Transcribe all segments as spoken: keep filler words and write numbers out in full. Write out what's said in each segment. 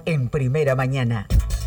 en Primera Mañana.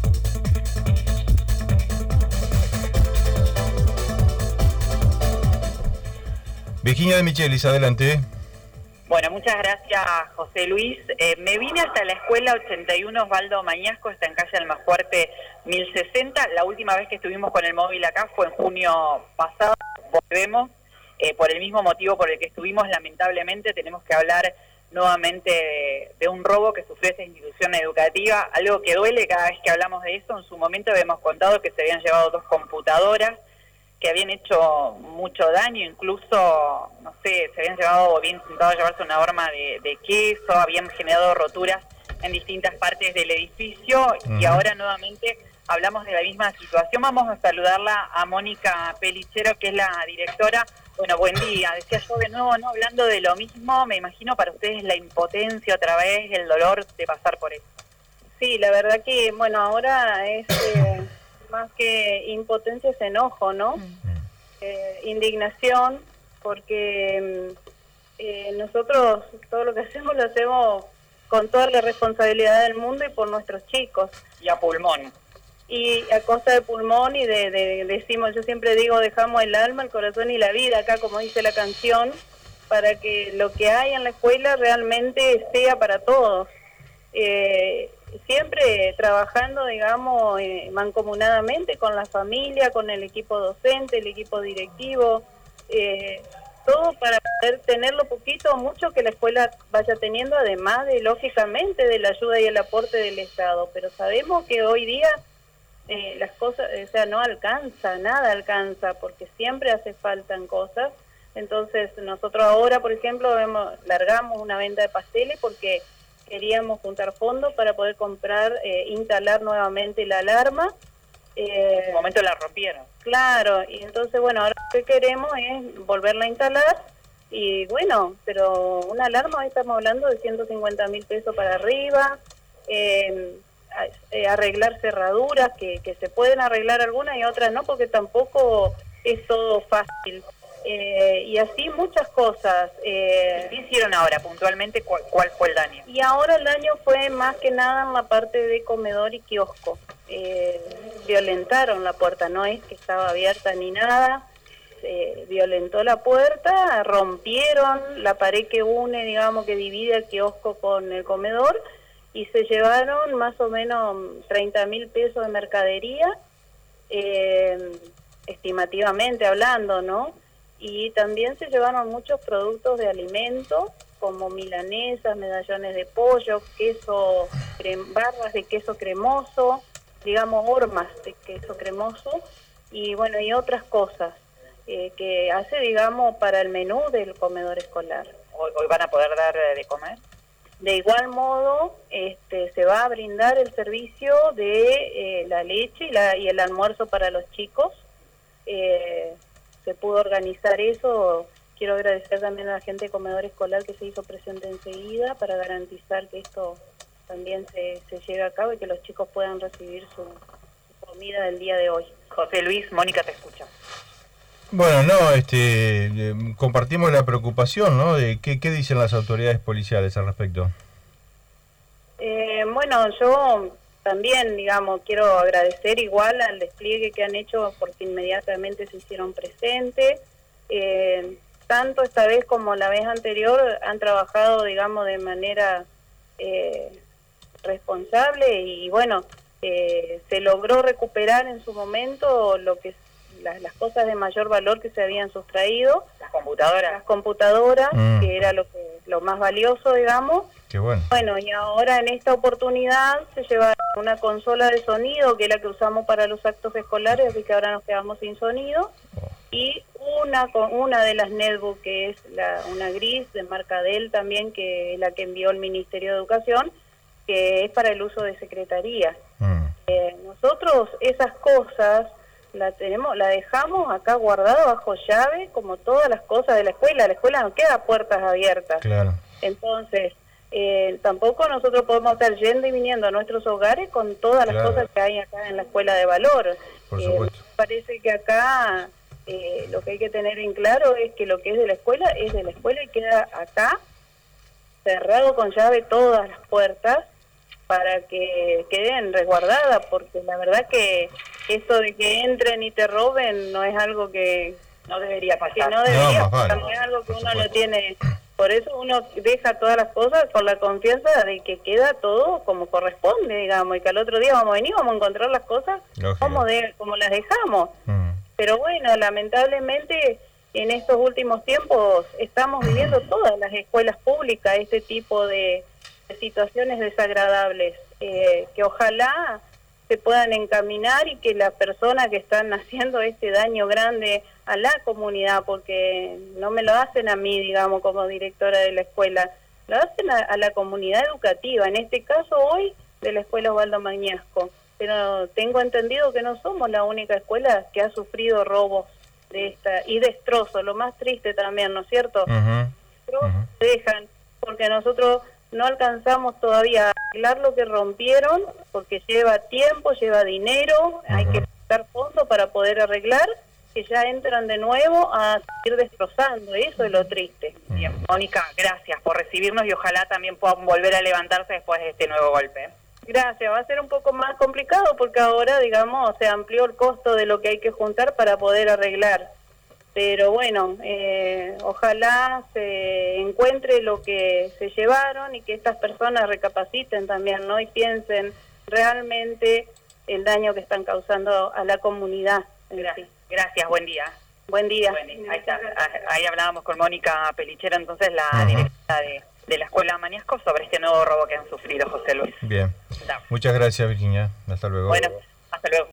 Virginia de Michelis, adelante. Bueno, muchas gracias, José Luis. Eh, me vine hasta la escuela ochenta y uno Osvaldo Mañasco, está en calle Almafuerte mil sesenta. La última vez que estuvimos con el móvil acá fue en junio pasado. Volvemos eh, por el mismo motivo por el que estuvimos. Lamentablemente tenemos que hablar nuevamente de, de un robo que sufrió esta institución educativa, algo que duele cada vez que hablamos de eso. En su momento habíamos contado que se habían llevado dos computadoras, que habían hecho mucho daño, incluso, no sé, se habían llevado o habían intentado llevarse una horma de, de queso, habían generado roturas en distintas partes del edificio. Uh-huh. Y ahora nuevamente hablamos de la misma situación. Vamos a saludarla a Mónica Pelichero, que es la directora. Bueno, buen día. Decía yo de nuevo, no hablando de lo mismo, me imagino para ustedes la impotencia otra vez, el dolor de pasar por eso. Sí, la verdad que, bueno, ahora es... Eh... más que impotencia es enojo, ¿no? Mm. Eh, indignación, porque eh, nosotros todo lo que hacemos lo hacemos con toda la responsabilidad del mundo y por nuestros chicos. Y a pulmón. Y a costa de pulmón y de, de, decimos, yo siempre digo, dejamos el alma, el corazón y la vida acá, como dice la canción, para que lo que hay en la escuela realmente sea para todos. Eh, siempre trabajando, digamos, eh, mancomunadamente con la familia, con el equipo docente, el equipo directivo, eh, todo para poder tener lo poquito o mucho que la escuela vaya teniendo, además de, lógicamente, de la ayuda y el aporte del Estado. Pero sabemos que hoy día eh, las cosas, o sea, no alcanza, nada alcanza, porque siempre hace faltan cosas. Entonces, nosotros ahora, por ejemplo, vemos, largamos una venta de pasteles porque queríamos juntar fondos para poder comprar, eh, instalar nuevamente la alarma. Eh, en su momento la rompieron. Claro, y entonces, bueno, ahora lo que queremos es volverla a instalar. Y bueno, pero una alarma, hoy estamos hablando de ciento cincuenta mil pesos para arriba, eh, arreglar cerraduras, que, que se pueden arreglar algunas y otras no, porque tampoco es todo fácil. Eh, y así muchas cosas. Eh, ¿Qué hicieron ahora puntualmente? ¿Cuál, ¿Cuál fue el daño? Y ahora el daño fue más que nada en la parte de comedor y kiosco. Eh, violentaron la puerta, no es que estaba abierta ni nada. Eh, violentó la puerta, rompieron la pared que une, digamos, que divide el kiosco con el comedor, y se llevaron más o menos treinta mil pesos de mercadería, eh, estimativamente hablando, ¿no? Y también se llevaron muchos productos de alimento, como milanesas, medallones de pollo, queso, crem, barras de queso cremoso, digamos, hormas de queso cremoso, y bueno, y otras cosas eh, que hace, digamos, para el menú del comedor escolar. ¿Hoy, hoy van a poder dar de comer? De igual modo, este, se va a brindar el servicio de eh, la leche y, la, y el almuerzo para los chicos. Eh, se pudo organizar eso. Quiero agradecer también a la gente de comedor escolar que se hizo presente enseguida para garantizar que esto también se, se llegue a cabo y que los chicos puedan recibir su, su comida del día de hoy. José Luis, Mónica te escucha. Bueno, no, este, eh, compartimos la preocupación, ¿no? De qué, qué dicen las autoridades policiales al respecto. Eh, bueno, yo también, digamos, quiero agradecer igual al despliegue que han hecho porque inmediatamente se hicieron presentes. Eh, tanto esta vez como la vez anterior han trabajado, digamos, de manera eh, responsable y, bueno, eh, se logró recuperar en su momento lo que las, las cosas de mayor valor que se habían sustraído. Las computadoras. Las computadoras, mm. que era lo que lo más valioso, digamos. Qué bueno. Bueno, y ahora en esta oportunidad se lleva una consola de sonido, que es la que usamos para los actos escolares, así que ahora nos quedamos sin sonido. Oh. Y una con una de las netbook, que es la, una gris de marca Dell también, que es la que envió el Ministerio de Educación, que es para el uso de secretaría. Mm. Eh, nosotros esas cosas la tenemos, la dejamos acá guardada bajo llave, como todas las cosas de la escuela. La escuela no queda puertas abiertas. Claro. Entonces, eh, tampoco nosotros podemos estar yendo y viniendo a nuestros hogares con todas las claro. cosas que hay acá en la escuela de valor. Por eh, supuesto. Parece que acá eh, lo que hay que tener en claro es que lo que es de la escuela es de la escuela y queda acá, cerrado con llave todas las puertas, para que queden resguardadas, porque la verdad que esto de que entren y te roben no es algo que no debería pasar. Que no debería no, pasar, vale. no es algo que uno lo tiene. Por eso uno deja todas las cosas con la confianza de que queda todo como corresponde, digamos, y que al otro día vamos a venir, vamos a encontrar las cosas como, de, como las dejamos. Mm. Pero bueno, lamentablemente en estos últimos tiempos estamos viviendo todas las escuelas públicas este tipo de, de situaciones desagradables, eh, que ojalá se puedan encaminar y que las personas que están haciendo este daño grande a la comunidad, porque no me lo hacen a mí, digamos, como directora de la escuela, lo hacen a, a la comunidad educativa, en este caso hoy de la escuela Osvaldo Mañasco, pero tengo entendido que no somos la única escuela que ha sufrido robos de esta y destrozos, lo más triste también, ¿no es cierto? Uh-huh. Uh-huh. Dejan, porque nosotros no alcanzamos todavía a arreglar lo que rompieron, porque lleva tiempo, lleva dinero, uh-huh. hay que buscar fondos para poder arreglar, que ya entran de nuevo a seguir destrozando, eso es lo triste. Bien, Mónica, gracias por recibirnos y ojalá también puedan volver a levantarse después de este nuevo golpe. Gracias, va a ser un poco más complicado porque ahora, digamos, se amplió el costo de lo que hay que juntar para poder arreglar. Pero bueno, eh, ojalá se encuentre lo que se llevaron y que estas personas recapaciten también, ¿no? Y piensen realmente el daño que están causando a la comunidad. Gracias, gracias, buen día. Buen día. Buen día. Ahí, está. Ahí hablábamos con Mónica Pelichero, entonces la uh-huh. directora de, de la Escuela Mañasco, sobre este nuevo robo que han sufrido, José Luis. Bien. Da. Muchas gracias, Virginia. Hasta luego. Bueno, hasta luego.